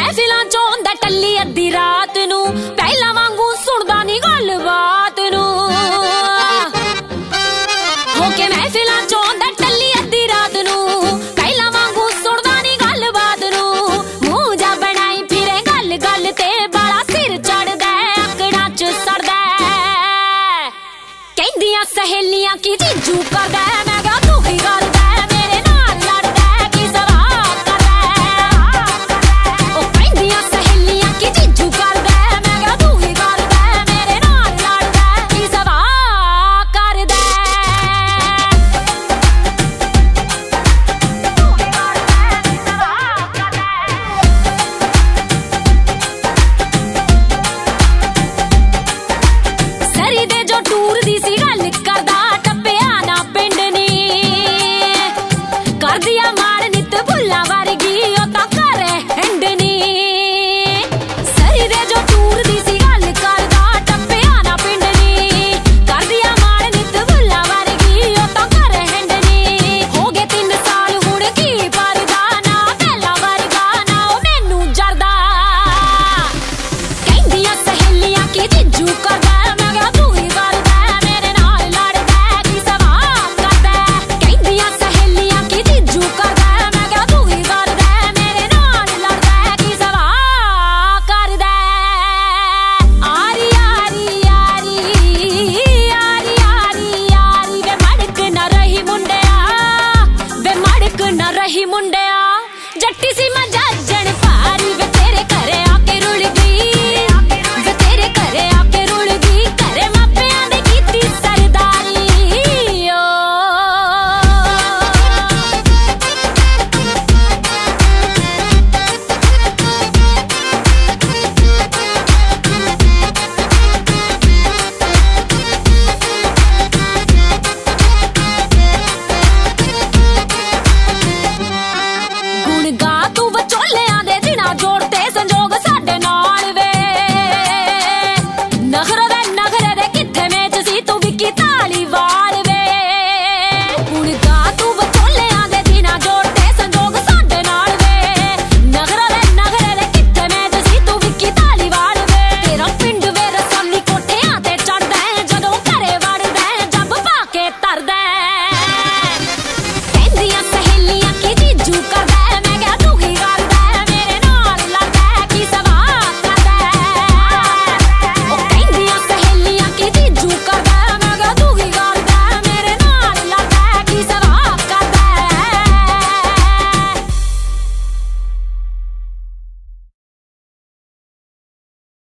महफिलां चों आंदा टल्ली अद्धी रात नूं, पहला वांगू सुणदा नी गलबात नूं। होके महफिलां चों आंदा टल्ली अद्धी रात नूं, पहला वांगू सुणदा नी गलबात नूं। मूंह जा बनाई फिरे गल गल ते बाला सिर चढ़दा अकड़ां च सड़दा। कहंदियां सहेलियां की जीजू करदा, मैं क्या तू की करदा मेरे नाल लड़दा की सवाल करदा। ओ कहंदियां सहेलियां की जीजू करदा, मैं क्या तू की करदा मेरे नाल लड़दा की सवाल करदा। सरी दे जो टूर दी सी गल करदा, टप्पिया ना पिंड नी कर दिया मार नित भुल्ला वर्गी ओ तां घरे हिंडनी। सरी दे जो टूर दी सी गल करदा, टप्पिया ना पिंड नी कर दिया मार नित भुल्ला वर्गी ओ तां घरे हिंडनी। हो गए 3 साल हुण की परदा, ना पहला वर्गा ना ओ मैनू जरदा। कहंदियां सहेलियां की जीजू करदा,